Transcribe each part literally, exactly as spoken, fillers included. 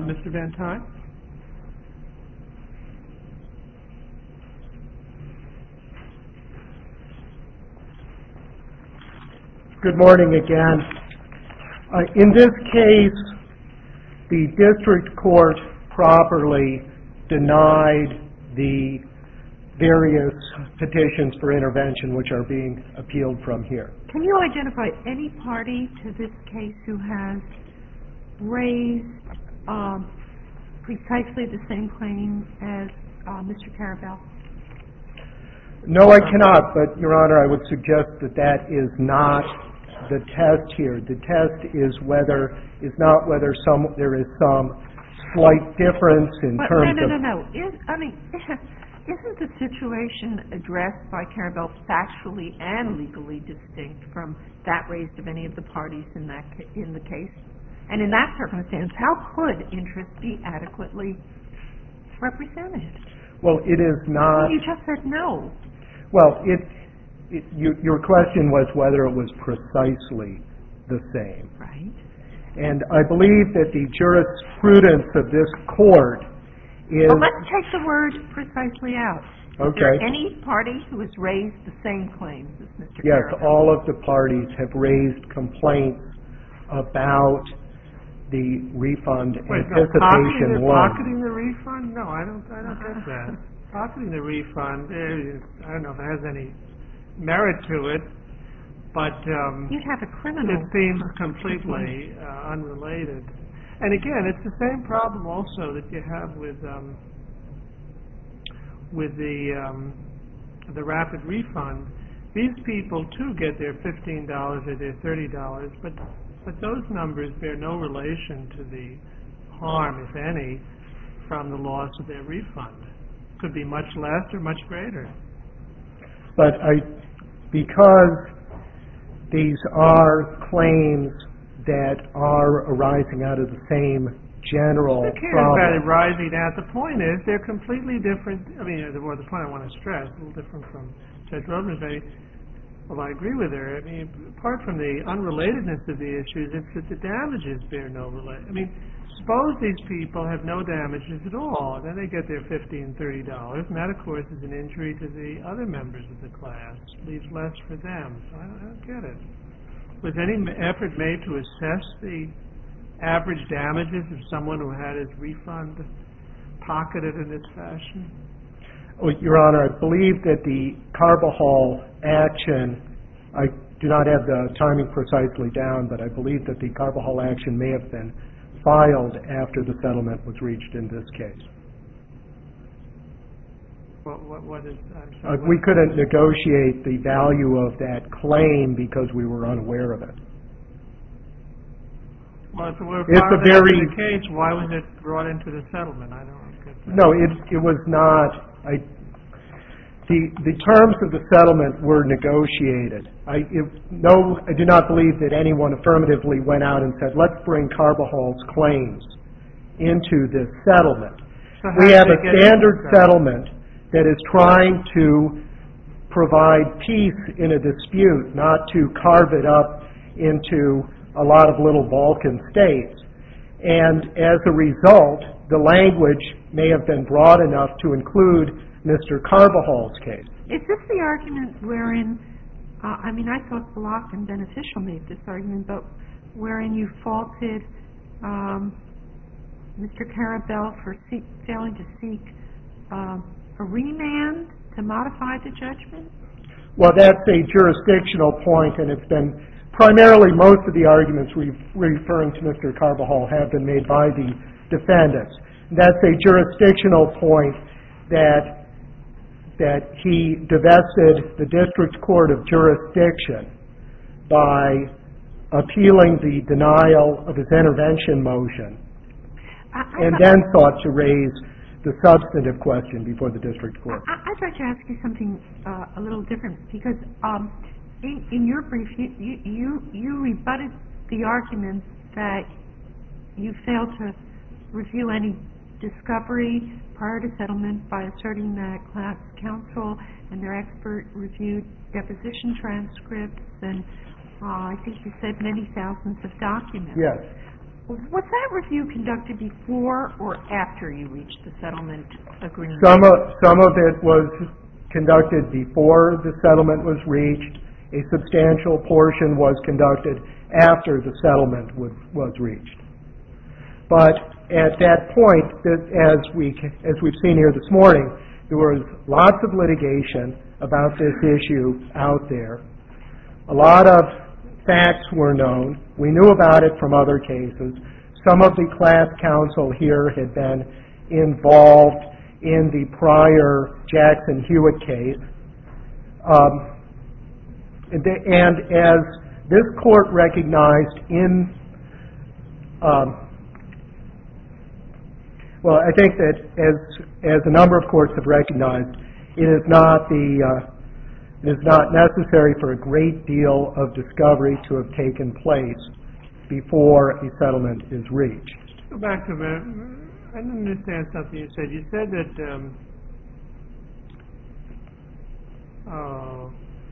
Mister Van Tine? Good morning again. Uh, in this case, the district court properly denied the various petitions for intervention which are being appealed from here. Can you identify any party to this case who has raised um, precisely the same claim as uh, Mister Karabell? No, I cannot, but, Your Honor, I would suggest that that is not the test here. The test is whether is not whether some there is some slight difference in but terms no, no, of. no, no. Is, I mean, isn't the situation addressed by Karabell factually and legally distinct from that raised of any of the parties in that in the case? And in that circumstance, how could interest be adequately represented? Well, it is not. Well, you just said no. Well, it. It, you, your question was whether it was precisely the same. Right. And I believe that the jurisprudence of this court is... Well, let's take the word precisely out. Okay. Is there any party who has raised the same claims as Mister Yes, Karabell? all of the parties have raised complaints about the refund Wait, anticipation no, loan. pocketing the refund? No, I don't, I don't get that. Pocketing the refund, eh, I don't know if it has any merit to it, but um, You'd have a criminal. it seems completely uh, unrelated. And again, it's the same problem also that you have with um, with the um, the rapid refund. These people too get their fifteen dollars or their thirty dollars, but but those numbers bear no relation to the harm, if any, from the loss of their refund. Could be much less or much greater. But I, because these are claims that are arising out of the same general Who cares about it problem. rising out? The point is they're completely different. I mean, the, well, the point I want to stress, a little different from Judge Roberts. I, well, I agree with her. I mean, apart from the unrelatedness of the issues, it's that the damages bear no relation. I mean, suppose these people have no damages at all, then they get their fifteen dollars, thirty dollars, and that, of course, is an injury to the other members of the class. Leaves less for them. So I don't, I don't get it. Was any effort made to assess the average damages of someone who had his refund pocketed in this fashion? Oh, Your Honor, I believe that the Carbajal action, I do not have the timing precisely down, but I believe that the Carbajal action may have been filed after the settlement was reached in this case. What, what, what is, I'm Uh, sorry, we what- couldn't negotiate the value of that claim because we were unaware of it. Well, if it were It's filed a very- after the case, why was it brought into the settlement? I don't get that. No, it, it was not. I, the, the terms of the settlement were negotiated. I, it, no, I do not believe that anyone affirmatively went out and said, let's bring Carbajal's claims into this settlement. So how We did have they a get into standard the settlement that is trying to provide peace in a dispute, not to carve it up into a lot of little Balkan states. And as a result, the language may have been broad enough to include Mister Carbajal's case. Is this the argument wherein, uh, I mean, I thought Block and Beneficial made this argument, but wherein you faulted um, Mister Karabell for seek, failing to seek uh, a remand to modify the judgment? Well, that's a jurisdictional point, and it's been primarily most of the arguments re- referring to Mister Carbajal have been made by the defendants. That's a jurisdictional point that that he divested the district court of jurisdiction by appealing the denial of his intervention motion, I, I and thought, then sought to raise the substantive question before the district court. I, I'd like to ask you something uh, a little different, because um, in, in your brief, you, you, you, you rebutted the argument that you failed to review any discovery prior to settlement by asserting that class counsel and their expert reviewed deposition transcripts and uh, I think you said many thousands of documents. Yes. Was that review conducted before or after you reached the settlement agreement? Some of, some of it was conducted before the settlement was reached. A substantial portion was conducted after the settlement was, was reached. But at that point, as, we, as we've seen here this morning, there was lots of litigation about this issue out there. A lot of facts were known. We knew about it from other cases. Some of the class counsel here had been involved in the prior Jackson-Hewitt case. Um, and, the, and as this court recognized in, um, well, I think that as, as a number of courts have recognized, it is not the uh, it is not necessary for a great deal of discovery to have taken place before a settlement is reached. Go back to a minute. I didn't understand something you said. You said that um, uh,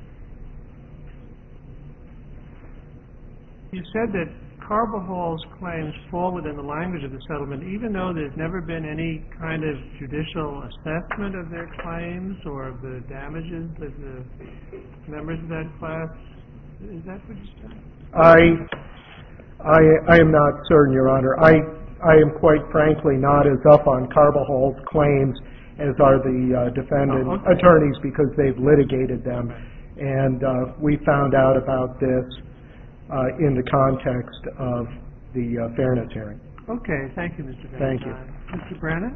you said that Carbajal's claims fall within the language of the settlement, even though there's never been any kind of judicial assessment of their claims or of the damages of the members of that class. Is that what you said? I, I, I am not certain, Your Honor. I, I am quite frankly not as up on Carbajal's claims as are the uh, defendant oh, okay. attorneys because they've litigated them. And uh, we found out about this Uh, in the context of the uh, fairness hearing. Okay, thank you, Mister Van Thank you. Mister Brennan?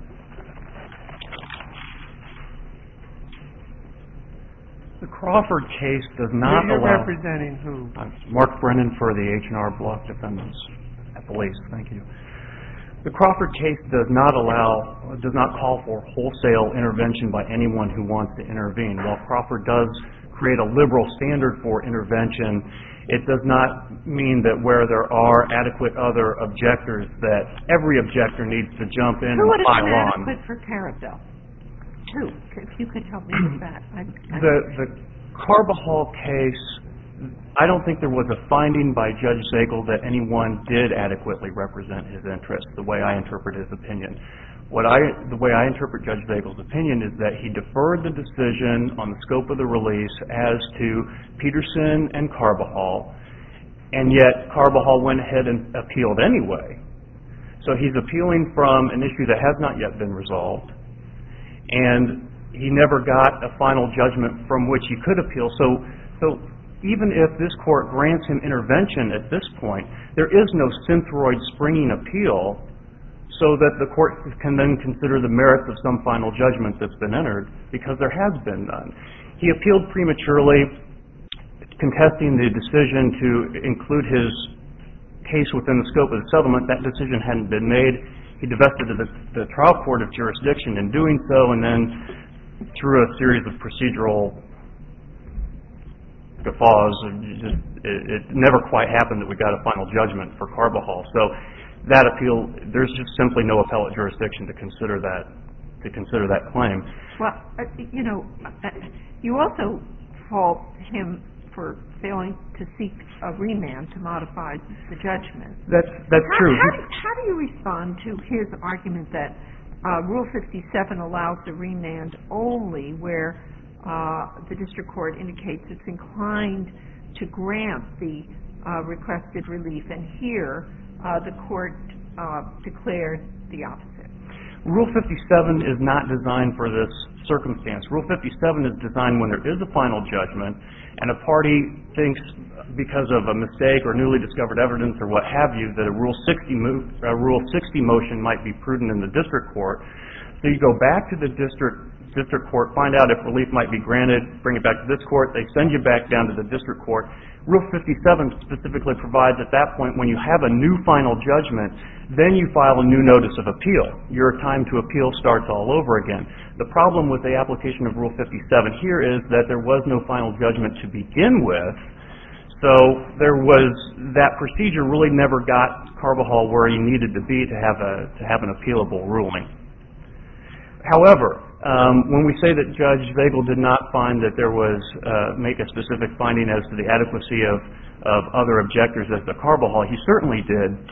The Crawford case does not You're allow... representing who? I'm Mark Brennan for the H and R Block defendants at police. Thank you. The Crawford case does not allow, does not call for wholesale intervention by anyone who wants to intervene. While Crawford does create a liberal standard for intervention, it does not mean that where there are adequate other objectors that every objector needs to jump in Who and would have pile been on. adequate for Carabel? Who? If you could help me with that. I, I The, the Carbajal case, I don't think there was a finding by Judge Zagel that anyone did adequately represent his interests, the way I interpret his opinion. What I, the way I interpret Judge Zagel's opinion is that he deferred the decision on the scope of the release as to Peterson and Carbajal, and yet Carbajal went ahead and appealed anyway. So he's appealing from an issue that has not yet been resolved, and he never got a final judgment from which he could appeal. So, so even if this court grants him intervention at this point, there is no synthroid springing appeal so that the court can then consider the merits of some final judgment that's been entered, because there has been none. He appealed prematurely, contesting the decision to include his case within the scope of the settlement. That decision hadn't been made. He divested the, the trial court of jurisdiction in doing so, and then through a series of procedural guffaws, it, it, it never quite happened that we got a final judgment for Carbajal. So that appeal, there's just simply no appellate jurisdiction to consider that to consider that claim. Well, uh, you know, uh, you also fault him for failing to seek a remand to modify the judgment. That's that's how, true. How do, how do you respond to his argument that uh, Rule fifty-seven allows the remand only where uh, the district court indicates it's inclined to grant the uh, requested relief, and here Uh, the court uh, declared the opposite? Rule fifty-seven is not designed for this circumstance. Rule fifty-seven is designed when there is a final judgment and a party thinks because of a mistake or newly discovered evidence or what have you that a Rule sixty, move, a Rule sixty motion might be prudent in the district court. So you go back to the district district court, find out if relief might be granted, bring it back to this court, they send you back down to the district court. Rule fifty-seven specifically provides at that point when you have a new final judgment, then you file a new notice of appeal. Your time to appeal starts all over again. The problem with the application of Rule fifty-seven here is that there was no final judgment to begin with, so there was, that procedure really never got Carbajal where he needed to be to have a to have an appealable ruling. However, Um, when we say that Judge Zagel did not find that there was, uh, make a specific finding as to the adequacy of, of other objectors as to Carbajal, he certainly did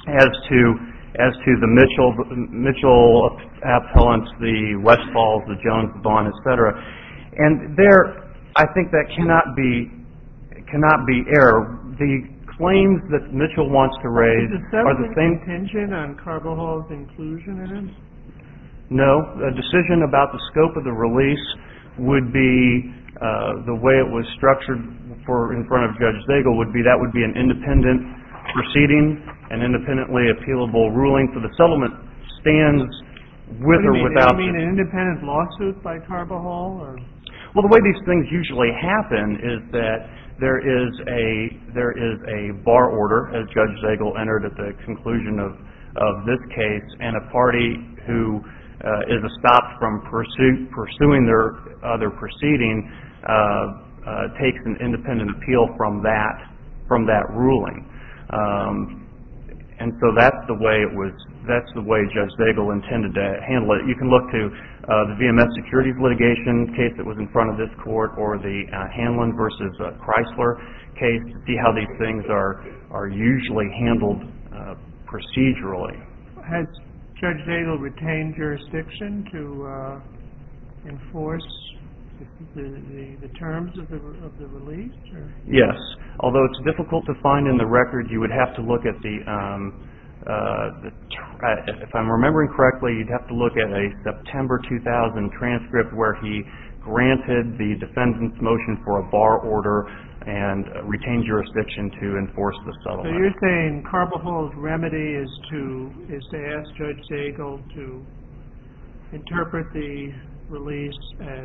as to as to the Mitchell Mitchell appellants, the Westfalls, the Jones, the Vaughn, et cetera. And there, I think that cannot be cannot be error. The claims that Mitchell wants to raise Is the are the same. contingent on Carbajal's inclusion in it? No, a decision about the scope of the release would be uh, the way it was structured for in front of Judge Zagel would be that would be an independent proceeding, an independently appealable ruling. So the settlement stands with What do or you mean? without. You mean an independent lawsuit by Carbajal, or? Well, the way these things usually happen is that there is a there is a bar order, as Judge Zagel entered at the conclusion of of this case, and a party who uh, is stopped from pursue, pursuing their other proceeding uh, uh, takes an independent appeal from that from that ruling, um, and so that's the way it was. That's the way Judge Zagel intended to handle it. You can look to uh, the V M S Securities litigation case that was in front of this court, or the uh, Hanlon versus uh, Chrysler case, to see how these things are are usually handled uh, procedurally. Has Judge Zagel retained jurisdiction to uh, enforce the, the, the terms of the of the release? Or? Yes, although it's difficult to find in the record, you would have to look at the. Um, Uh, the tr- uh, if I'm remembering correctly, you'd have to look at a September two thousand transcript where he granted the defendant's motion for a bar order and uh, retained jurisdiction to enforce the So settlement. you're saying Carbajal's remedy is to is to ask Judge Zagel to interpret the release as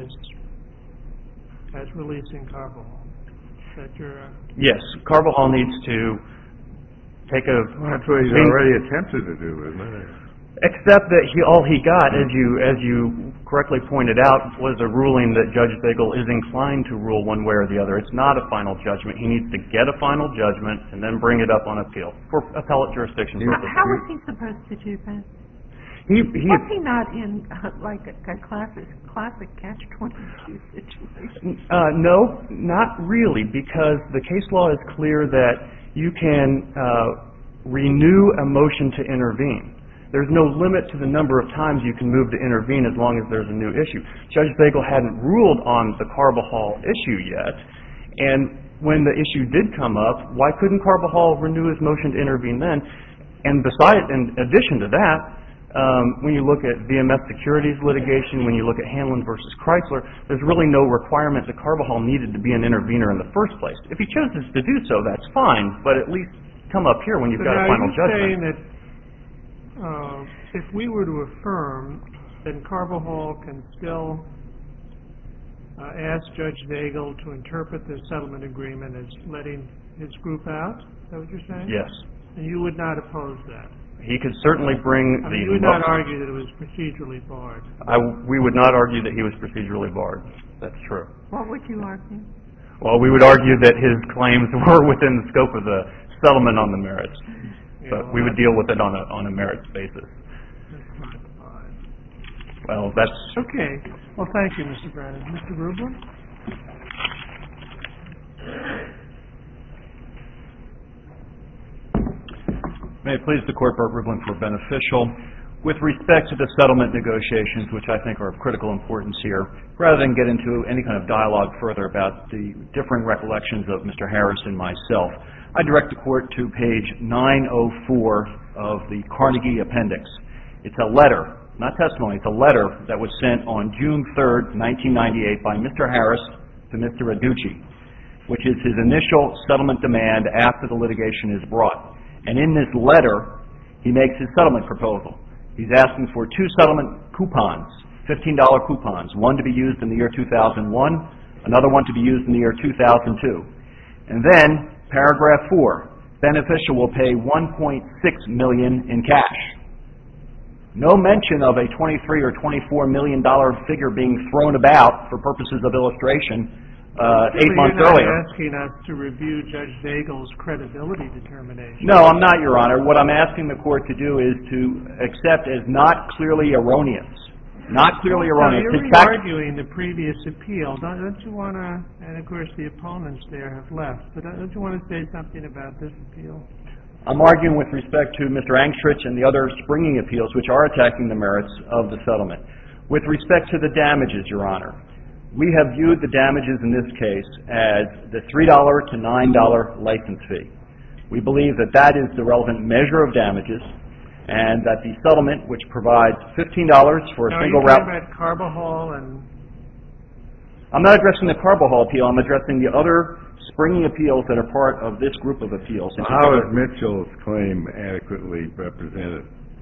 as releasing Carbajal. Is that your? Uh, Yes, Carbajal needs to take a. Well, that's what he's already attempted to do, isn't it? Except that he, all he got, as you as you correctly pointed out, was a ruling that Judge Zagel is inclined to rule one way or the other. It's not a final judgment. He needs to get a final judgment and then bring it up on appeal for appellate jurisdiction purposes. How was he supposed to do that? He, he, Was he not in uh, like a, a classic classic catch twenty-two situation? uh, no, not really, because the case law is clear that you can uh, renew a motion to intervene. There's no limit to the number of times you can move to intervene as long as there's a new issue. Judge Zagel hadn't ruled on the Carbajal issue yet, and when the issue did come up, why couldn't Carbajal renew his motion to intervene then? And besides, in addition to that, um, when you look at V M S Securities litigation, when you look at Hanlon versus Chrysler, there's really no requirement that Carbajal needed to be an intervener in the first place. If he chooses to do so, that's fine, but at least come up here when you've so got a now final you're judgment. saying that uh, if we were to affirm, then Carbajal can still uh, ask Judge Zagel to interpret the settlement agreement as letting his group out? Is that what you're saying? Yes. And you would not oppose that? He could certainly bring I the... mean, you would not argue that it was procedurally barred? I, we would not argue that he was procedurally barred. That's true. What would you argue? Well, we would argue that his claims were within the scope of the settlement on the merits, Yeah, but well, we would deal with it on a on a merits basis. That's not fine. Well, that's... Okay. Well, thank you, Mister Brennan. Mister Rubin? May it please the Court, Burt Rublin for Beneficial. With respect to the settlement negotiations, which I think are of critical importance here, rather than get into any kind of dialogue further about the differing recollections of Mister Harris and myself, I direct the Court to page nine oh four of the Carnegie Appendix. It's a letter, not testimony, it's a letter that was sent on June third, nineteen ninety-eight by Mister Harris to Mister Adducci, which is his initial settlement demand after the litigation is brought. And in this letter, he makes his settlement proposal. He's asking for two settlement coupons, fifteen dollar coupons, one to be used in the year two thousand one, another one to be used in the year two thousand two. And then, paragraph four, Beneficial will pay one point six million dollars in cash. No mention of a twenty-three or twenty-four million dollar figure being thrown about for purposes of illustration uh, eight months You're not earlier. asking us to review Judge Zagel's credibility determination. No, I'm not, Your Honor. What I'm asking the Court to do is to accept as not clearly erroneous. Not clearly erroneous. So you're In fact, re-arguing the previous appeal. Don't, don't you want to, and of course the opponents there have left, but don't you want to say something about this appeal? I'm arguing with respect to Mister Angstritch and the other springing appeals which are attacking the merits of the settlement. With respect to the damages, Your Honor, we have viewed the damages in this case as the three dollar to nine dollar license fee. We believe that that is the relevant measure of damages, and that the settlement, which provides fifteen dollars for a Now, single are you route... talking about Carbajal and... I'm not addressing the Carbajal appeal. I'm addressing the other springing appeals that are part of this group of appeals. How is Mitchell's claim adequately represented?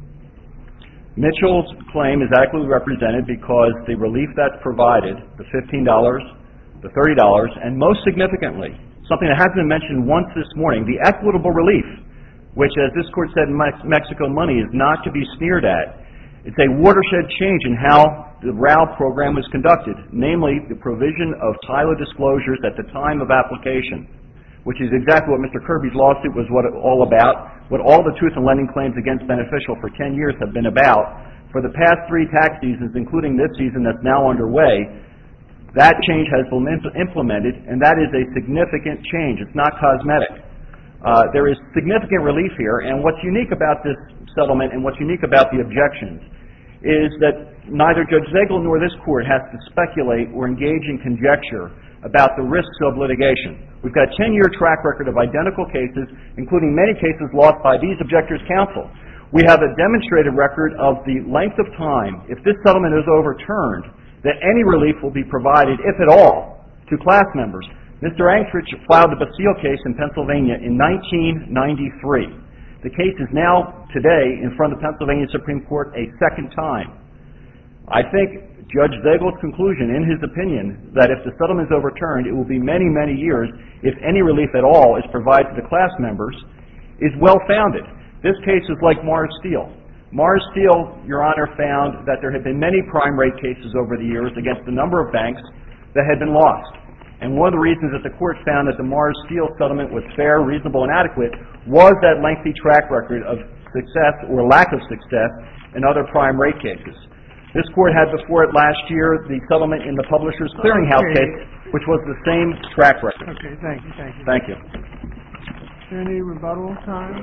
Mitchell's claim is adequately represented because the relief that's provided, the fifteen dollars, the thirty dollars, and most significantly, something that hasn't been mentioned once this morning, the equitable relief, which, as this court said in Mex- Mexico Money, is not to be sneered at. It's a watershed change in how the R A L program was conducted, namely the provision of T I L A disclosures at the time of application, which is exactly what Mister Kirby's lawsuit was what it all about, what all the truth in lending claims against Beneficial for ten years have been about. For the past three tax seasons, including this season that's now underway, that change has been implemented, and that is a significant change. It's not cosmetic. Uh, there is significant relief here, and what's unique about this settlement and what's unique about the objections is that neither Judge Zagel nor this court has to speculate or engage in conjecture about the risks of litigation. We've got a ten-year track record of identical cases, including many cases lost by these objectors' counsel. We have a demonstrated record of the length of time, if this settlement is overturned, that any relief will be provided, if at all, to class members. Mister Angstritch filed the Basile case in Pennsylvania in nineteen ninety-three. The case is now, today, in front of the Pennsylvania Supreme Court a second time. I think Judge Zagel's conclusion, in his opinion, that if the settlement is overturned, it will be many, many years, if any relief at all is provided to the class members, is well-founded. This case is like Mars Steel. Mars Steel, Your Honor, found that there had been many prime rate cases over the years against a number of banks that had been lost. And one of the reasons that the court found that the Mars Steel settlement was fair, reasonable, and adequate was that lengthy track record of success or lack of success in other prime rate cases. This court had before it last year the settlement in the Publishers Clearinghouse Okay. case, which was the same track record. Okay, thank you, thank you. Thank you. Is there any rebuttal time?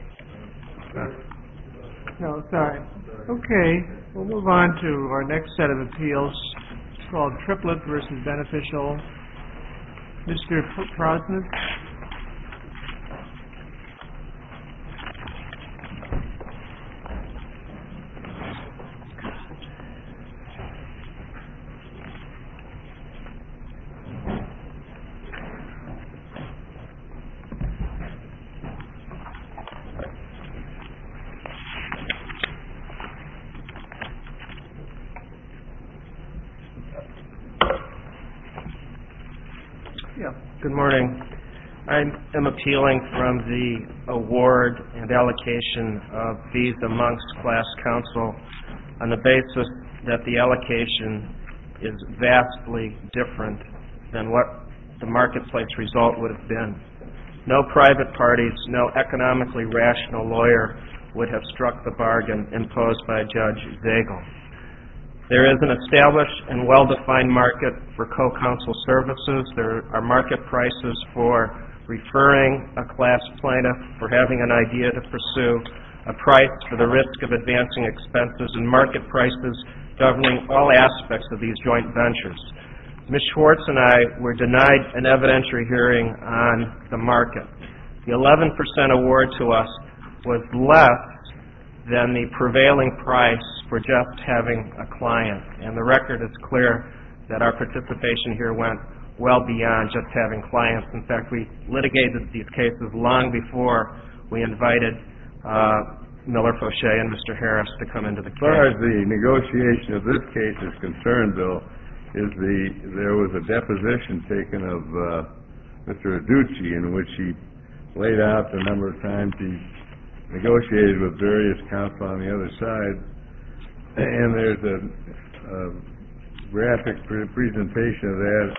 or- No, sorry. Okay, we'll move on to our next set of appeals. It's called Triplet versus Beneficial. Mister P- Prosnitz? Yeah. Good morning. I am appealing from the award and allocation of fees amongst class counsel on the basis that the allocation is vastly different than what the marketplace result would have been. No private parties, no economically rational lawyer would have struck the bargain imposed by Judge Zagel. There is an established and well-defined market for co-counsel services. There are market prices for referring a class plaintiff, for having an idea to pursue, a price for the risk of advancing expenses, and market prices governing all aspects of these joint ventures. Miz Schwartz and I were denied an evidentiary hearing on the market. The eleven percent award to us was less than the prevailing price for just having a client. And the record is clear that our participation here went well beyond just having clients. In fact, we litigated these cases long before we invited uh, Miller Fauché and Mister Harris to come into the case. As far as the negotiation of this case is concerned, though, is the there was a deposition taken of uh, Mister Adducci in which he laid out the number of times he negotiated with various counsel on the other side, and there's a, a graphic pre- presentation of that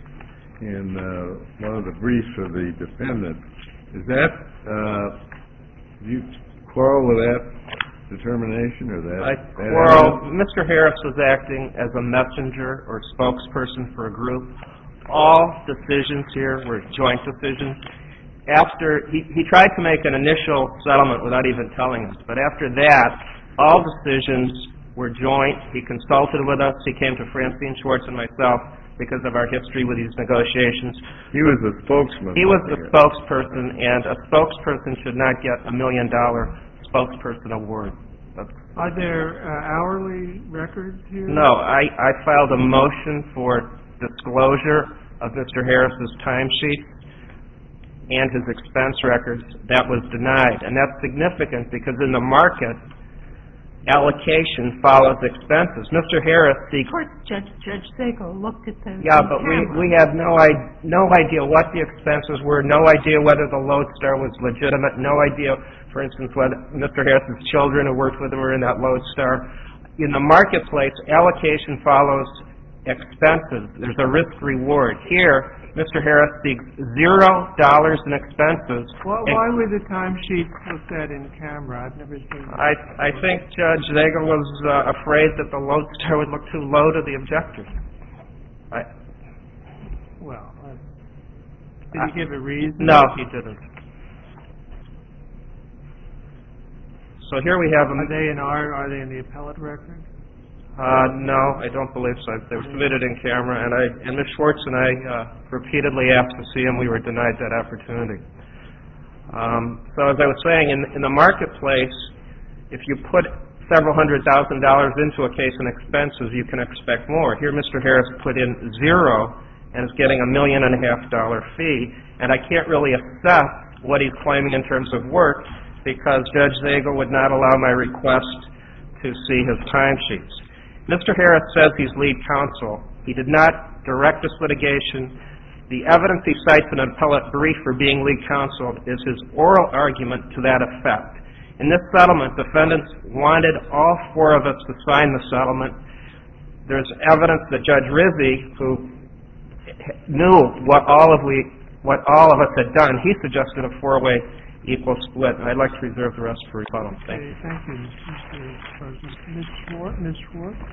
in uh, one of the briefs of the defendant. Is that, uh, do you quarrel with that determination or that? I that quarrel. evidence? Mister Harris was acting as a messenger or spokesperson for a group. All decisions here were joint decisions. after, he, he tried to make an initial settlement without even telling us, but after that, all decisions were joint. He consulted with us. He came to Francine Schwartz and myself because of our history with these negotiations. He was the spokesman. He was the spokesperson, and a spokesperson should not get a million dollar spokesperson award. That's Are there uh, hourly records here? No, I, I filed a motion for disclosure of Mister Harris's timesheet and his expense records. That was denied, and that's significant because in the market, allocation follows expenses. Mister Harris seeks... Of course, Judge, Judge Zagel looked at the Yeah, the but we, camera. we had no, I, no idea what the expenses were, no idea whether the Lodestar was legitimate, no idea, for instance, whether Mister Harris's children who worked with him were in that Lodestar. In the marketplace, allocation follows expenses. There's a risk-reward. Here, Mister Harris seeks zero dollars in expenses. Why, why were the timesheets looked at in camera? I've never seen that. I, I think Judge Zagel was uh, afraid that the Lodestar would look too low to the objectors. I, Well, uh, did he give a reason? no, he didn't. So here we have... Are they in our, are they in the appellate record? Uh, no, I don't believe so. They were submitted in camera, and I and Miz Schwartz and I uh, repeatedly asked to see them. We were denied that opportunity. Um, so as I was saying, in, in the marketplace, if you put several hundred thousand dollars into a case in expenses, you can expect more. Here, Mister Harris put in zero and is getting a million and a half dollar fee, and I can't really assess what he's claiming in terms of work because Judge Zagel would not allow my request to see his timesheets. Mister Harris says he's lead counsel. He did not direct this litigation. The evidence he cites in an appellate brief for being lead counsel is his oral argument to that effect. In this settlement, defendants wanted all four of us to sign the settlement. There's evidence that Judge Rizzi, who knew what all of we, what all of us had done, he suggested a four-way equal split. And I'd like to reserve the rest for rebuttal. Thank you. Okay, thank you, Mister President. Miz Schwartz, Miz Schwartz?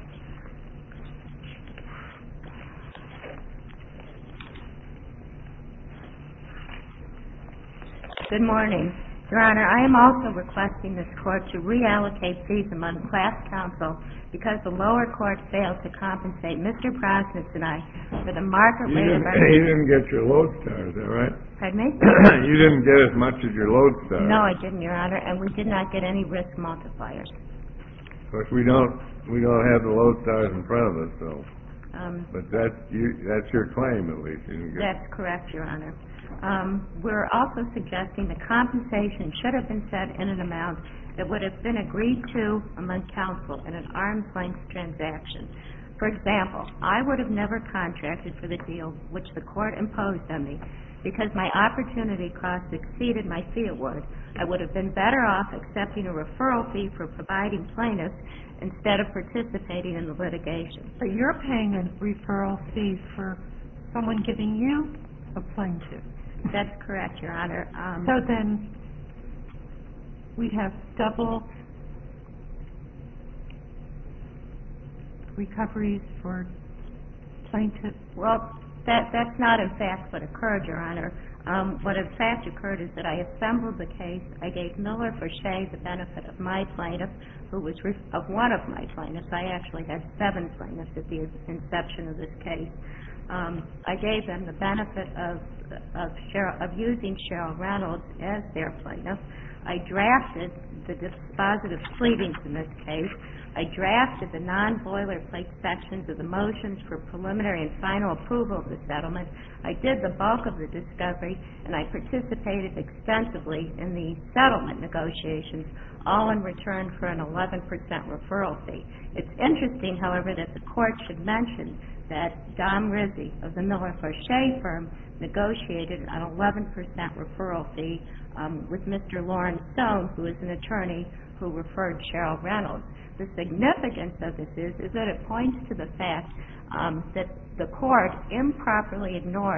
Good morning. Your Honor, I am also requesting this court to reallocate fees among class counsel because the lower court failed to compensate Mister Prosnitz and I for the market You rate of didn't, our... you didn't get your Lodestar, is that right? Pardon me? You didn't get as much as your Lodestar. No, I didn't, Your Honor, and we did not get any risk multipliers. Of course, we don't, we don't have the Lodestars in front of us, so, Um, but that's, you, that's your claim, at least. You didn't get... That's correct, Your Honor. Um, we're also suggesting the compensation should have been set in an amount that would have been agreed to among counsel in an arm's length transaction. For example, I would have never contracted for the deal which the court imposed on me because my opportunity cost exceeded my fee award. I would have been better off accepting a referral fee for providing plaintiffs instead of participating in the litigation. But you're paying a referral fee for someone giving you a plaintiff. That's correct, Your Honor. Um, So then, we'd have double recoveries for plaintiffs. Well, that, that's not in fact what occurred, Your Honor. Um, what in fact occurred is that I assembled the case. I gave Miller for Shea the benefit of my plaintiff, who was re- of one of my plaintiffs. I actually had seven plaintiffs at the inception of this case. Um, I gave them the benefit of of, Cheryl, of using Cheryl Reynolds as their plaintiff. I drafted the dispositive pleadings in this case. I drafted the non-boilerplate sections of the motions for preliminary and final approval of the settlement. I did the bulk of the discovery, and I participated extensively in the settlement negotiations, all in return for an eleven percent referral fee. It's interesting, however, that the court should mention that Dom Rizzi of the Miller for Shea firm negotiated an eleven percent referral fee um, with Mister Lawrence Stone, who is an attorney who referred Cheryl Reynolds. The significance of this is, is that it points to the fact um, that the court improperly ignored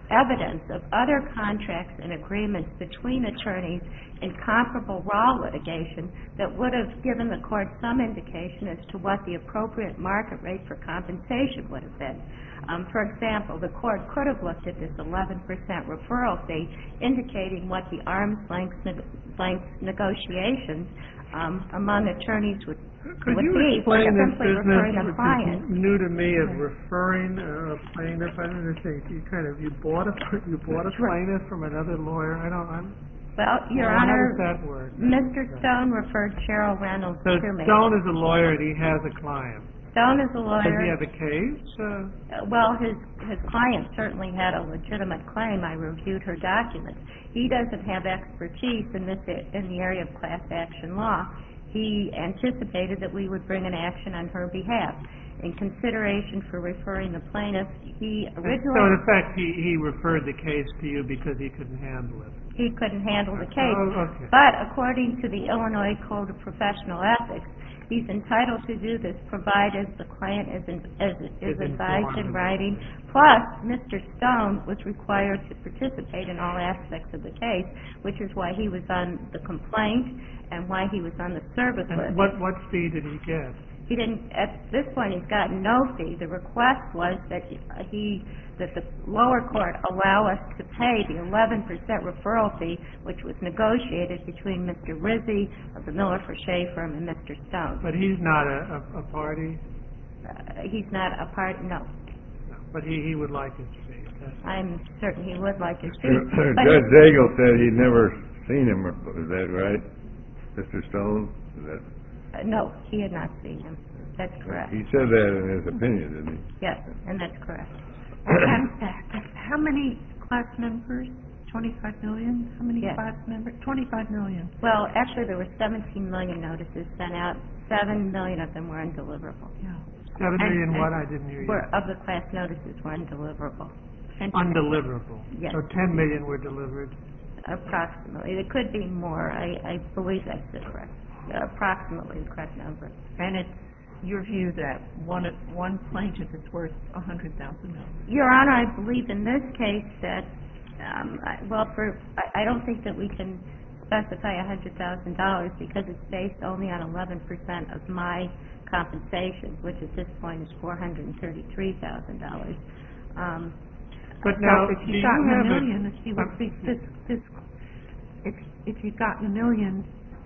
evidence of other contracts and agreements between attorneys in comparable raw litigation that would have given the court some indication as to what the appropriate market rate for compensation would have been. Um, for example, the court could have looked at this eleven percent referral fee, indicating what the arm's length, neg- length negotiations um, among attorneys would, Could would you be for explain this simply business, referring a which client. is new to me, of referring a plaintiff? I don't understand. You kind of, you bought a, you bought a plaintiff from another lawyer? I don't, I'm... Well, Your Well, Honor, how does that work? Mister Stone referred Cheryl Reynolds So to me. Stone is a lawyer and he has a client. Stone is a Does he lawyer. have a case? Uh, Uh, Well, his, his client certainly had a legitimate claim. I reviewed her documents. He doesn't have expertise in this, in the area of class action law. He anticipated that we would bring an action on her behalf. In consideration for referring the plaintiff, he So in originally, effect, he, he referred the case to you because he couldn't handle it. he couldn't handle the case. Oh, okay. But according to the Illinois Code of Professional Ethics, he's entitled to do this provided the client is, in, is, is Is advised in informed. writing. Plus, Mister Stone was required to participate in all aspects of the case, which is why he was on the complaint and why he was on the service list. And what, what fee did he get? He didn't, at this point, he's gotten no fee. The request was that he- he, that the lower court allow us to pay the eleven percent referral fee, which was negotiated between Mister Rizzi of the Miller Frichet firm and Mister Stone. But he's not a, a, a party, Uh, he's not a part, no. but he, he would like his fee. That's- I'm certain he would like his fee. Judge But he- Zagel said he'd never seen him, is that right? Mister Stone? Is that, uh, No, he had not seen him. That's correct. he said that in his opinion, didn't he? Yes, and that's correct. And uh, how many class members? Twenty-five million? How many Yes. class members? Twenty-five million. Well, actually, there were seventeen million notices sent out. Seven million of them were undeliverable. Yeah. Seven And- million what? and I didn't hear you. Were, of the class notices were undeliverable. And Undeliverable. Yes. So ten million were delivered. approximately. It could be more. I, I believe that's the correct, approximately the correct number. And it's your view that one, one plaintiff is worth a hundred thousand dollars? Your Honor, I believe in this case that, um, I, well, for, I, I don't think that we can specify a hundred thousand dollars because it's based only on eleven percent of my compensation, which at this point is four hundred and thirty-three thousand dollars. Um, But so now, if do you've you gotten a have a- million, if he would be, this, this, if, if you'd gotten a million,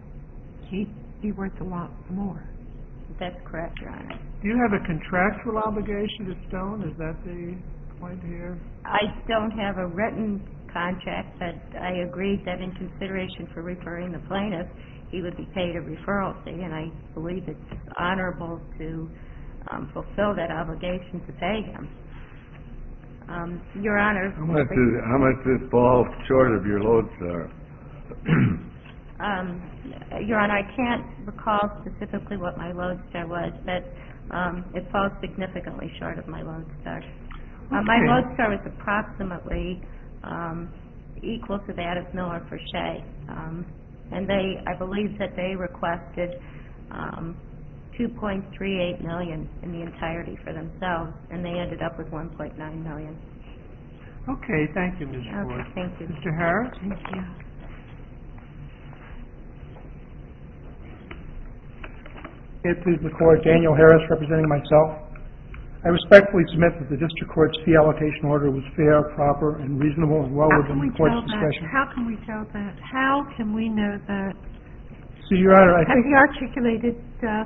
he'd be worth a lot more. That's correct, Your Honor. Do you have a contractual obligation to Stone? Is that the point here? I don't have a written contract, but I agreed that in consideration for referring the plaintiff, he would be paid a referral fee, and I believe it's honorable to um, fulfill that obligation to pay him. Um, Your Honor. How much does, how much does it fall short of your lodestar? Um, Your Honor, I can't recall specifically what my lodestar was, but um, it falls significantly short of my lodestar. Uh, my Okay. lodestar was approximately um, equal to that of Miller Frichet, um, and they, I believe that they requested um, two point three eight million in the entirety for themselves, and they ended up with one point nine million. Okay, thank you, Miz Okay, Ford. thank you. Mister Harris? Yeah. It please the court, Daniel Harris representing myself. I respectfully submit that the district court's fee allocation order was fair, proper, and reasonable and well How within can we the court's tell that? discretion. How can we tell that? How can we know that? So, Your Honor, I Have think, you articulated uh,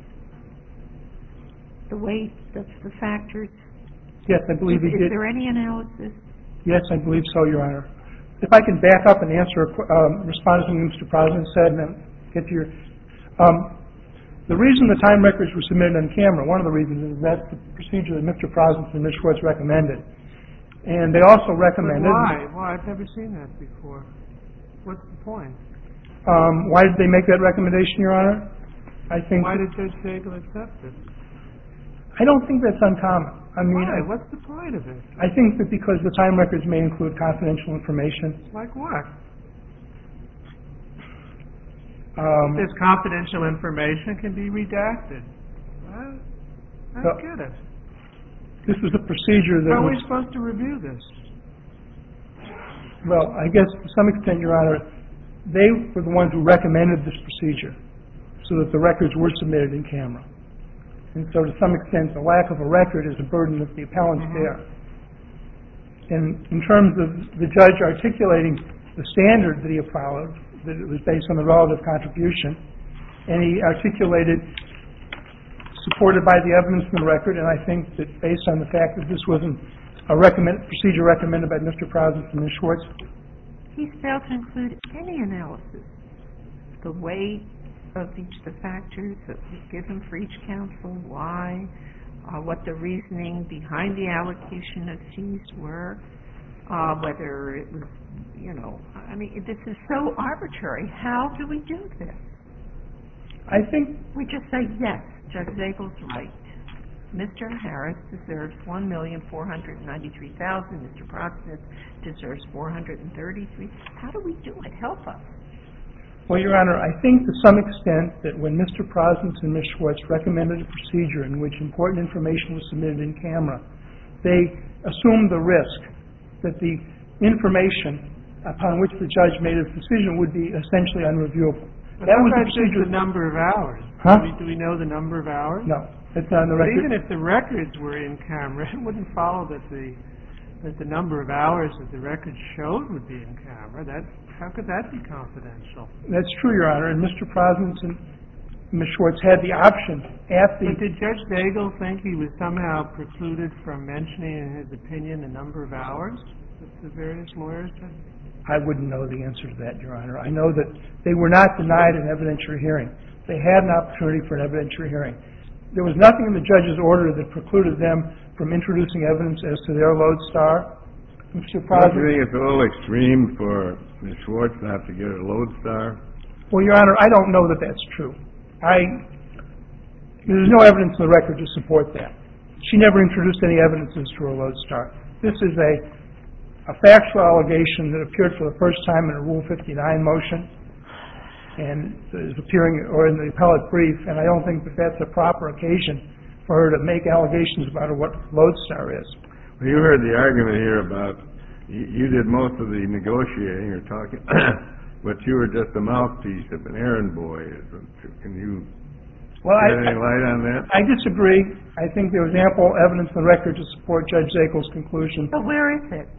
the weight of the factors? yes, I believe Is he is did. there any analysis? Yes, I believe so, Your Honor. If I can back up and answer, a qu- um, respond to something Mister President said, and then get to your, um, the reason the time records were submitted on camera, one of the reasons is that's the procedure that Mister President and Miz Schwartz recommended. And they also But recommended... why? Why? I've never seen that before. What's the point? Um, why did they make that recommendation, Your Honor? I think, Why did Judge Daigle accept it? I don't think that's uncommon. I mean, Why? I, What's the point of it? I think that because the time records may include confidential information, Like what? um, This confidential information can be redacted. I, I So- don't get it. this was a procedure that How are we was... supposed to review this? Well, I guess to some extent, Your Honor, they were the ones who recommended this procedure so that the records were submitted in camera. And so to some extent, the lack of a record is a burden that the appellants bear. And in terms of the judge articulating the standard that he followed, that it was based on the relative contribution, and he articulated supported by the evidence in the record, and I think that based on the fact that this wasn't a recommend, procedure recommended by Mister Prosnitz and Miz Schwartz. He's failed to include any analysis, the weight of each of the factors that was given for each counsel, why, uh, what the reasoning behind the allocation of fees were, uh, whether it was, you know, I mean, this is so arbitrary. How do we do this? I think we just say, yes, Judge Zagel's right. Mister Harris deserves one million four hundred ninety-three thousand dollars. Mister Prosnitz deserves four hundred thirty-three thousand dollars. How do we do it? Help us. Well, Your Honor, I think to some extent that when Mister Prosnitz and Miz Schwartz recommended a procedure in which important information was submitted in camera, they assumed the risk that the information upon which the judge made his decision would be essentially unreviewable. But that was the just procedure. The number of hours. Huh? Do we, do we know the number of hours? No, it's not in the But record. even if the records were in camera, it wouldn't follow that the that the number of hours that the records showed would be in camera. That how could that be confidential? That's true, Your Honor. And Mister Prosnitz and Miz Schwartz had the option at the. But did Judge Zagel think he was somehow precluded from mentioning in his opinion the number of hours that the various lawyers had? I wouldn't know the answer to that, Your Honor. I know that they were not denied an evidentiary hearing. They had an opportunity for an evidentiary hearing. There was nothing in the judge's order that precluded them from introducing evidence as to their lodestar. Mister Don't you Prosnitz. think it's a little extreme for Miz Schwartz not to get a lodestar? Well, Your Honor, I don't know that that's true. I there's no evidence in the record to support that. She never introduced any evidence as to her lodestar. This is a a factual allegation that appeared for the first time in a Rule fifty-nine motion and is appearing or in the appellate brief, and I don't think that that's a proper occasion for her to make allegations about what lodestar is. Well, you heard the argument here about you, you did most of the negotiating or talking, but you were just a mouthpiece of an errand boy. Can you well, shed I, any light on that? I disagree. I think there was ample evidence in the record to support Judge Zagel's conclusion. But where is it?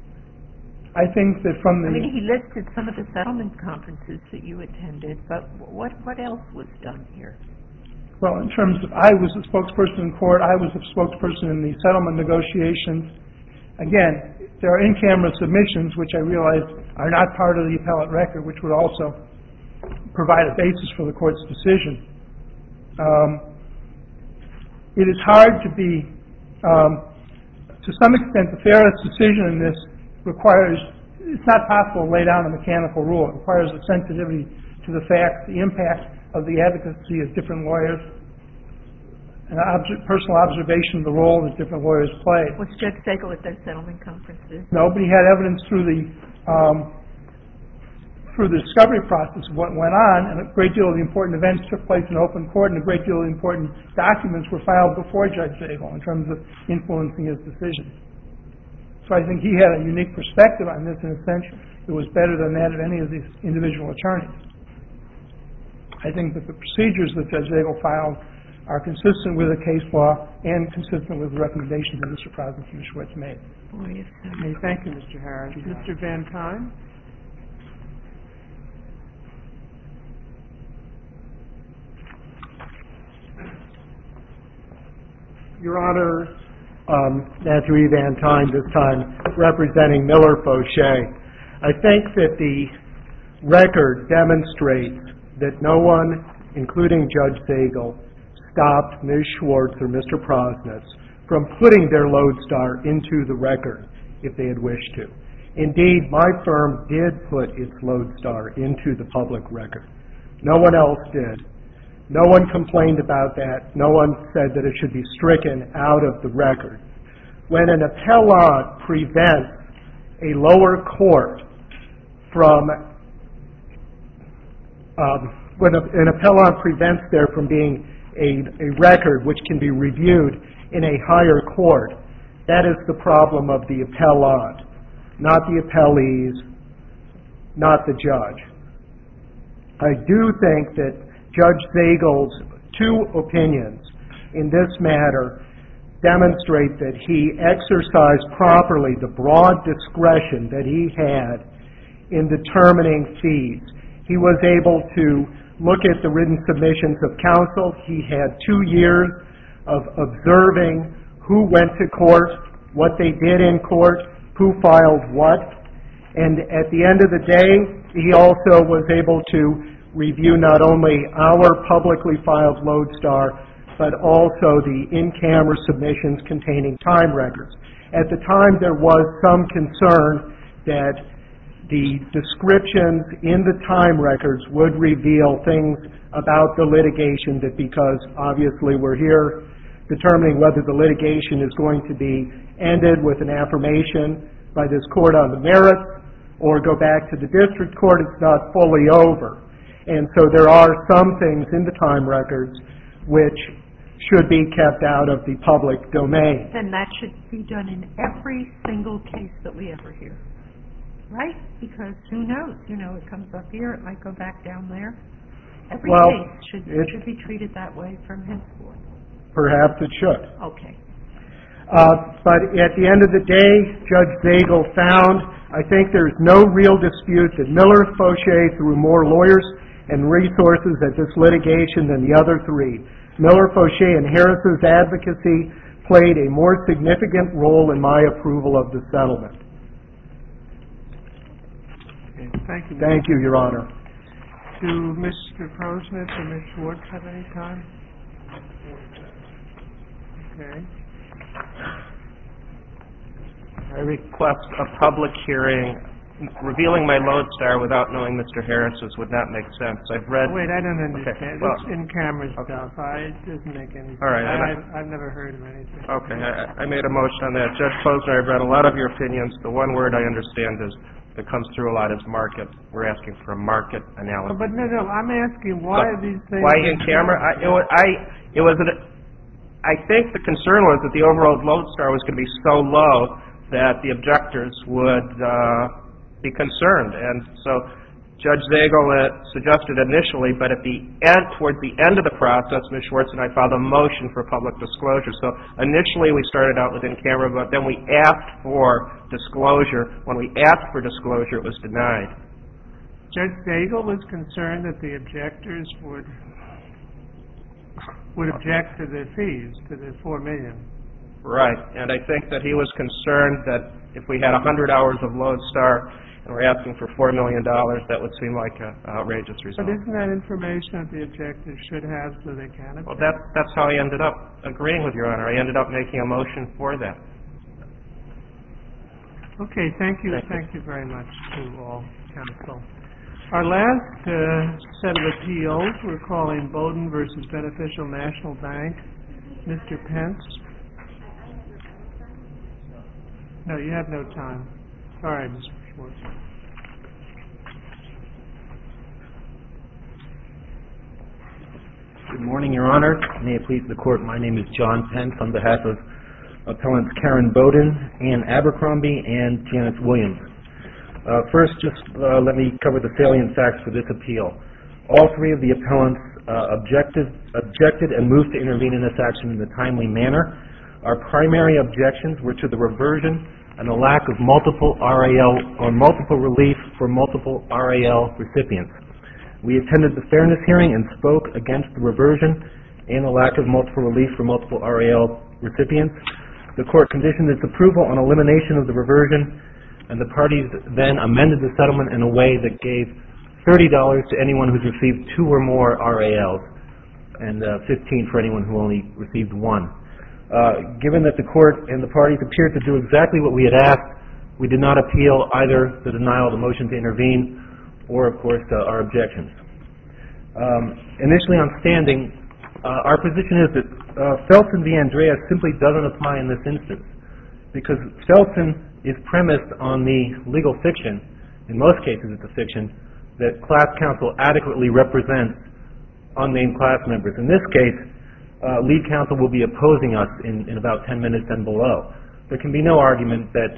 I think that from the... I mean, he listed some of the settlement conferences that you attended, but what what else was done here? Well, in terms of, I was a spokesperson in court, I was a spokesperson in the settlement negotiations. Again, there are in-camera submissions, which I realize are not part of the appellate record, which would also provide a basis for the court's decision. Um, it is hard to be, um, to some extent, the fairest decision in this requires, it's not possible to lay down a mechanical rule. It requires a sensitivity to the facts, the impact of the advocacy of different lawyers, an obje- personal observation of the role that different lawyers play. Was Judge Zagel at those settlement conferences? Nobody had evidence through the um, through the discovery process of what went on, and a great deal of the important events took place in open court, and a great deal of the important documents were filed before Judge Zagel in terms of influencing his decision. So I think he had a unique perspective on this in a sense that was better than that of any of these individual attorneys. I think that the procedures that Judge Zagel filed are consistent with the case law and consistent with the recommendations that Mister Prosnitz and Miz Schwartz made. Oh, yes, sir. Okay, thank you, Mister Harris. Mister Van Tine? Your Honor, um, Matthew E. Van Tine, this time representing Miller Fauché. I think that the record demonstrates that no one, including Judge Zagel, stopped Miz Schwartz or Mister Prosnitz from putting their lodestar into the record if they had wished to. Indeed, my firm did put its lodestar into the public record. No one else did. No one complained about that. No one said that it should be stricken out of the record. When an appellant prevents a lower court from, um, when a, an appellant prevents there from being a, a record which can be reviewed in a higher court, that is the problem of the appellant. not the appellees, not the judge. I do think that Judge Zagel's two opinions in this matter demonstrate that he exercised properly the broad discretion that he had in determining fees. He was able to look at the written submissions of counsel. He had two years of observing who went to court, what they did in court, who filed what, and at the end of the day, he also was able to review not only our publicly filed Lodestar, but also the in-camera submissions containing time records. At the time, there was some concern that the descriptions in the time records would reveal things about the litigation, that because obviously we're here determining whether the litigation is going to be ended with an affirmation by this court on the merits or go back to the district court, it's not fully over. And so there are some things in the time records which should be kept out of the public domain. Then that should be done in every single case that we ever hear, right? Because who knows? You know, it comes up here, it might go back down there. Every Well, case should, it- should be treated that way from henceforth. Perhaps it should. Okay. Uh, but at the end of the day, Judge Zagel found, I think there's no real dispute that Miller Fauché threw more lawyers and resources at this litigation than the other three. Miller Fauché and Harris's advocacy played a more significant role in my approval of the settlement. Okay, thank you. Thank you, Your Honor. Do Mister Prosnitz or Miz Schwartz have any time? Okay. I request a public hearing. Revealing my Lodestar without knowing Mister Harris's would not make sense. I've read... Wait, I don't Okay, understand. well- This in-camera stuff, I, it doesn't make any sense. All right, I, and I- I've- I've never heard of anything. Okay, I, I made a motion on that. Judge Posner, I've read a lot of your opinions. The one word I understand is, that comes through a lot, is market. We're asking for a market Oh, analysis. But no, no, I'm asking why are these things... Why in camera? I, it was, I, it was, an, I think the concern was that the overall Lodestar was going to be so low that the objectors would uh, be concerned. And so Judge Zagel uh, suggested initially, but at the end, towards the end of the process, Miz Schwartz and I filed a motion for public disclosure. So initially we started out with in-camera, but then we asked for disclosure. When we asked for disclosure, it was denied. Judge Zagel was concerned that the objectors would would object to the fees, to the four million. Right, and I think that he was concerned that if we had a hundred hours of Lodestar and we're asking for four million dollars, that would seem like an outrageous result. But isn't that information that the objectors should have so they can object? Well, that, that's how I ended up agreeing with Your Honor. I ended up making a motion for that. Okay, thank you, Thank you. thank you very much to all counsel. Our last uh, set of appeals, we're calling Bowden versus Beneficial National Bank. Mister Pence? No, you have no time. Sorry, Mister Schwartz. Good morning, Your Honor. May it please the Court, my name is John Pence on behalf of appellants Karen Bowden, Ann Abercrombie, and Janice Williams. Uh, first, just uh, let me cover the salient facts for this appeal. All three of the appellants uh, objected, objected and moved to intervene in this action in a timely manner. Our primary objections were to the reversion and the lack of multiple R A L or multiple relief for multiple R A L recipients. We attended the fairness hearing and spoke against the reversion and the lack of multiple relief for multiple R A L recipients. The Court conditioned its approval on elimination of the reversion, and the parties then amended the settlement in a way that gave thirty dollars to anyone who's received two or more R A Ls, and uh, fifteen dollars for anyone who only received one. Uh, given that the Court and the parties appeared to do exactly what we had asked, we did not appeal either the denial of the motion to intervene or, of course, uh, our objections. Um, initially on standing, uh, our position is that uh, Felton v. Andreas simply doesn't apply in this instance, because Felton is premised on the legal fiction, in most cases it's a fiction, that class counsel adequately represents unnamed class members. In this case, uh, lead counsel will be opposing us in, in about ten minutes and below. There can be no argument that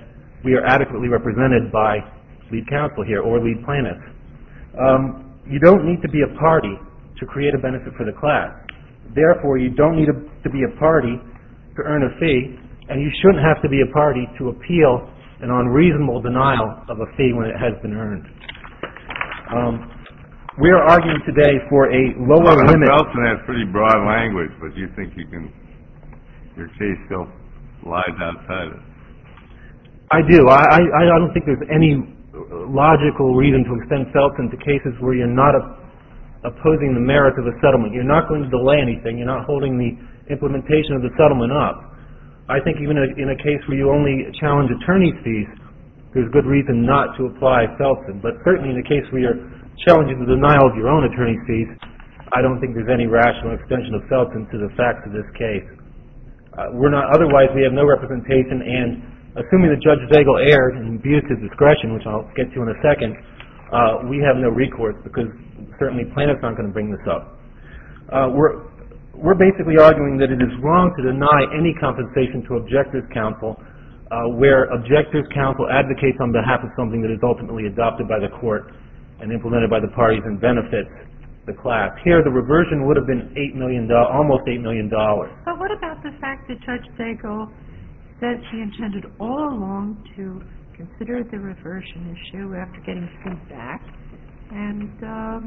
we are adequately represented by lead counsel here or lead plaintiff. Um, you don't need to be a party to create a benefit for the class. Therefore, you don't need a, to be a party to earn a fee, and you shouldn't have to be a party to appeal an unreasonable denial of a fee when it has been earned. Um, we are arguing today for a lower Well, limit. Felton has pretty broad language, but you think you can, your case still lies outside it. I do. I, I, I don't think there's any logical reason to extend Felton to cases where you're not a, opposing the merits of a settlement. You're not going to delay anything. You're not holding the implementation of the settlement up. I think even in a case where you only challenge attorney's fees, there's good reason not to apply Felton. But certainly in a case where you're challenging the denial of your own attorney's fees, I don't think there's any rational extension of Felton to the facts of this case. Uh, we're not, otherwise we have no representation, and assuming that Judge Zagel erred and abused his discretion, which I'll get to in a second, uh, we have no recourse because certainly plaintiffs aren't going to bring this up. Uh, we're, we're basically arguing that it is wrong to deny any compensation to objectors' counsel uh, where objectors' counsel advocates on behalf of something that is ultimately adopted by the court and implemented by the parties and benefits the class. Here, the reversion would have been eight million dollars, almost eight million dollars. But what about the fact that Judge Zagel says he intended all along to consider the reversion issue after getting feedback? And, um...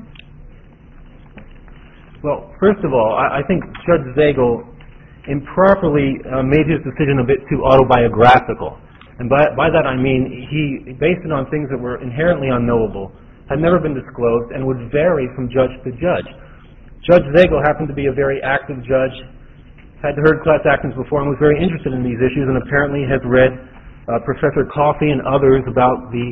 Well, first of all, I, I think Judge Zagel improperly uh, made his decision a bit too autobiographical. And by, by that I mean he based it on things that were inherently unknowable, had never been disclosed, and would vary from judge to judge. Judge Zagel happened to be a very active judge, had heard class actions before, and was very interested in these issues, and apparently has read uh, Professor Coffey and others about the,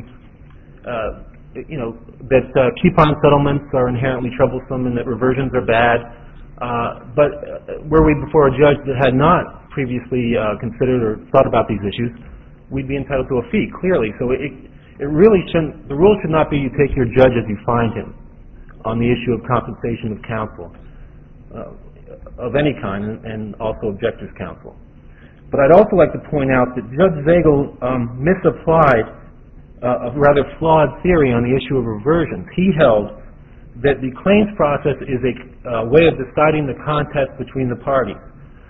uh, you know, that uh, coupon settlements are inherently troublesome and that reversions are bad. Uh, but uh, were we before a judge that had not previously uh, considered or thought about these issues, we'd be entitled to a fee, clearly. So it, it really shouldn't, the rule should not be you take your judge as you find him on the issue of compensation of counsel. Uh, of any kind, and, and also objectors' counsel. But I'd also like to point out that Judge Zagel um, misapplied uh, a rather flawed theory on the issue of reversions. He held that the claims process is a uh, way of deciding the contest between the parties.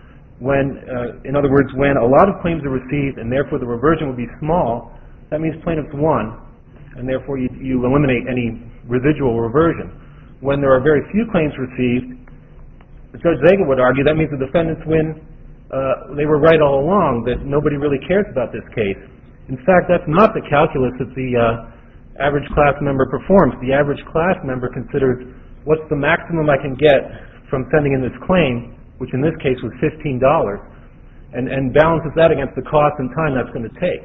When, uh, in other words, when a lot of claims are received and therefore the reversion would be small, that means plaintiffs won, and therefore you, you eliminate any residual reversion. When there are very few claims received, Judge Zagel would argue that means the defendants win. Uh, they were right all along, that nobody really cares about this case. In fact, that's not the calculus that the uh, average class member performs. The average class member considers what's the maximum I can get from sending in this claim, which in this case was fifteen dollars, and, and balances that against the cost and time that's going to take.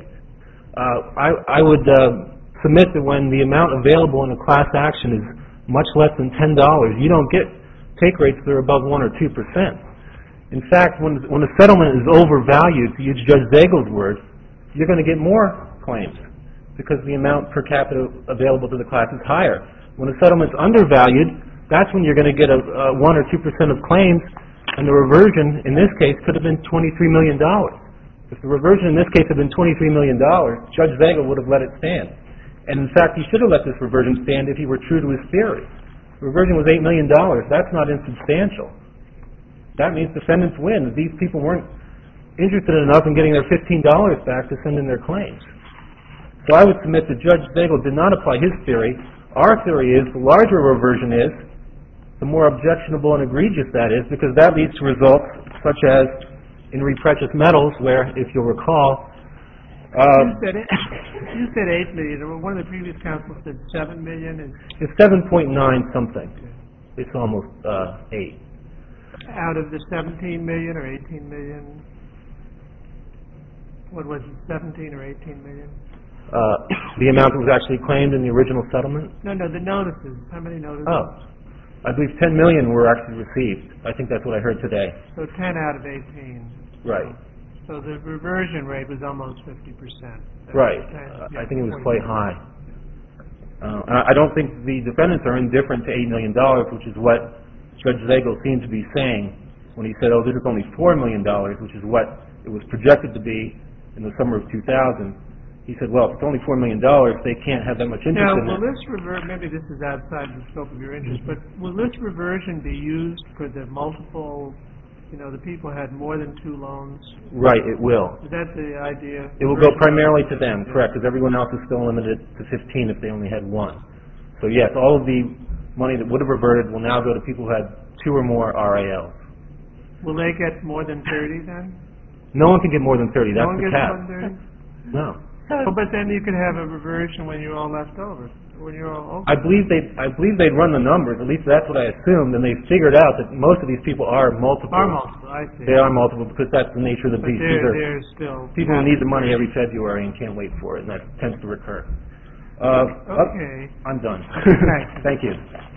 Uh, I, I would uh, submit that when the amount available in a class action is much less than ten dollars, you don't get take rates that are above one or two percent. In fact, when, when a settlement is overvalued, to use Judge Zagel's words, you're going to get more claims because the amount per capita available to the class is higher. When a settlement's undervalued, that's when you're going to get a, a one or two percent of claims, and the reversion in this case could have been twenty-three million dollars. If the reversion in this case had been twenty-three million dollars, Judge Zagel would have let it stand. And in fact, he should have let this reversion stand if he were true to his theory. The reversion was eight million dollars. That's not insubstantial. That means defendants win. These people weren't interested enough in getting their fifteen dollars back to send in their claims. So I would submit that Judge Zagel did not apply his theory. Our theory is the larger a reversion is, the more objectionable and egregious that is, because that leads to results such as in re precious metals, where, if you'll recall, Um, you, said it, you said eight million. One of the previous counsels said seven million, and it's seven point nine something. It's almost uh, eight. Out of the seventeen million or eighteen million? What was it? Seventeen or eighteen million? Uh, the amount that was actually claimed in the original settlement. No, no, the notices. How many notices? Oh, I believe ten million were actually received. I think that's what I heard today. So ten out of eighteen. Right. So the reversion rate was almost fifty percent. Right. Uh, I think it was quite high. Uh, I don't think the defendants are indifferent to eight million dollars, which is what Judge Zagel seemed to be saying when he said, oh, this is only four million dollars, which is what it was projected to be in the summer of two thousand. he said, well, if it's only four million dollars, they can't have that much interest Now, in will it. this revert, maybe this is outside the scope of your interest, but will this reversion be used for the multiple, you know, the people who had more than two loans? Right, it will. Is that the idea? It will go primarily to them, correct, because everyone else is still limited to fifteen if they only had one. So yes, all of the money that would have reverted will now go to people who had two or more R A Ls. Will they get more than thirty then? No one can get more than thirty, No that's one the gets cap. more than thirty? No. Oh, but then you could have a reversion when you're all left over, when you're all over. I believe they, I believe they'd run the numbers, at least that's what I assumed, and they figured out that most of these people are multiple. Are multiple, I see. They are multiple because that's the nature of the But beast. they're, These are they're still... people who need the money every February and can't wait for it, and that tends to recur. Uh, Okay. I'm done. Thanks. Thank you.